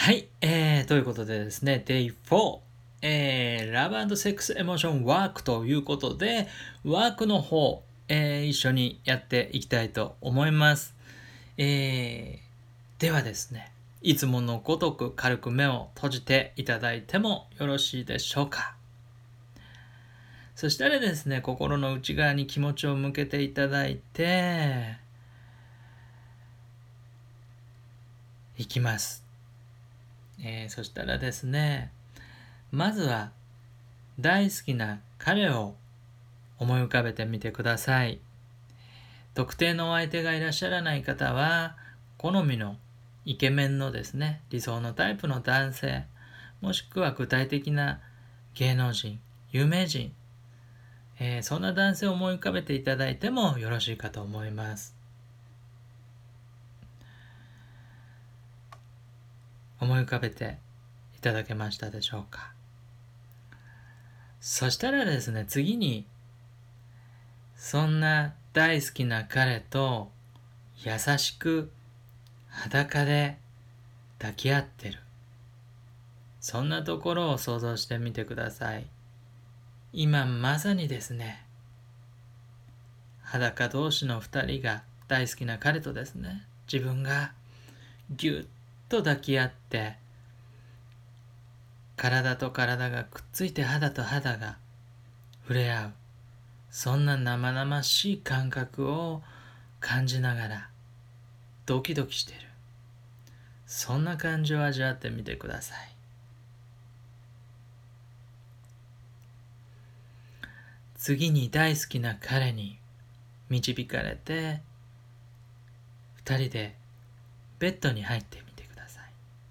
はい、ということでですね、Day4、ラブセックスエモーションワークということで、ワークの方、一緒にやっていきたいと思います。ではですね、いつものごとく軽く目を閉じていただいてもよろしいでしょうか。そしたらですね、心の内側に気持ちを向けていただいて、いきます。そしたらですね、まずは大好きな彼を思い浮かべてみてください。特定のお相手がいらっしゃらない方は、好みのイケメンのですね、理想のタイプの男性、もしくは具体的な芸能人、有名人、そんな男性を思い浮かべていただいてもよろしいかと思います。思い浮かべていただけましたでしょうか。そしたらですね、次に、そんな大好きな彼と優しく裸で抱き合ってる。そんなところを想像してみてください。今まさにですね、裸同士の二人が大好きな彼とですね、自分がぎゅっと抱き合って、体と体がくっついて肌と肌が触れ合う。そんな生々しい感覚を感じながらドキドキしている。そんな感じを味わってみてください。次に大好きな彼に導かれて、二人でベッドに入ってみてください。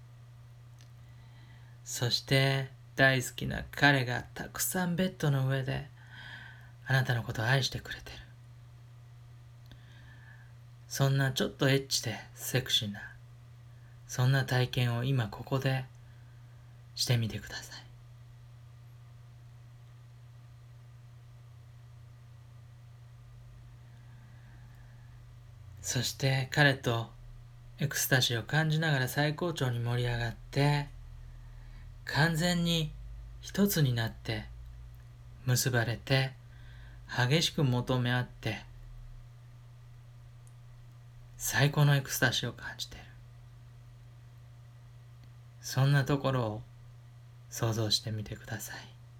そして大好きな彼がたくさんベッドの上であなたのことを愛してくれてる。そんなちょっとエッチでセクシーな、そんな体験を今ここでしてみてください。そして彼とエクスタシーを感じながら最高潮に盛り上がって、完全に一つになって結ばれて激しく求め合って最高のエクスタシーを感じている。そんなところを想像してみてください。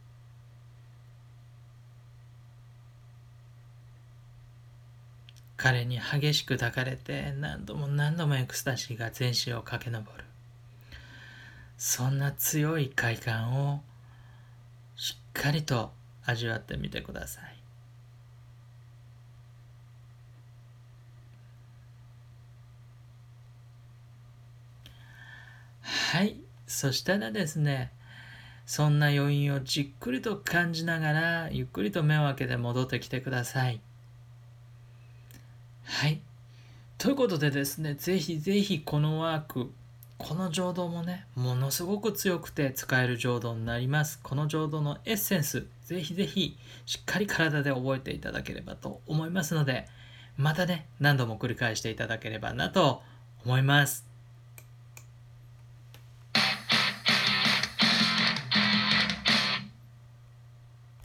彼に激しく抱かれて何度も何度もエクスタシーが全身を駆け上る。そんな強い快感をしっかりと味わってみてください。はい、そしたらですね、そんな余韻をじっくりと感じながらゆっくりと目を開けて戻ってきてください。はい、ということでですね、ぜひぜひこのワーク、この浄土もね、ものすごく強くて使える浄土になります。この浄土のエッセンス、ぜひぜひしっかり体で覚えていただければと思いますので、またね、何度も繰り返していただければなと思います。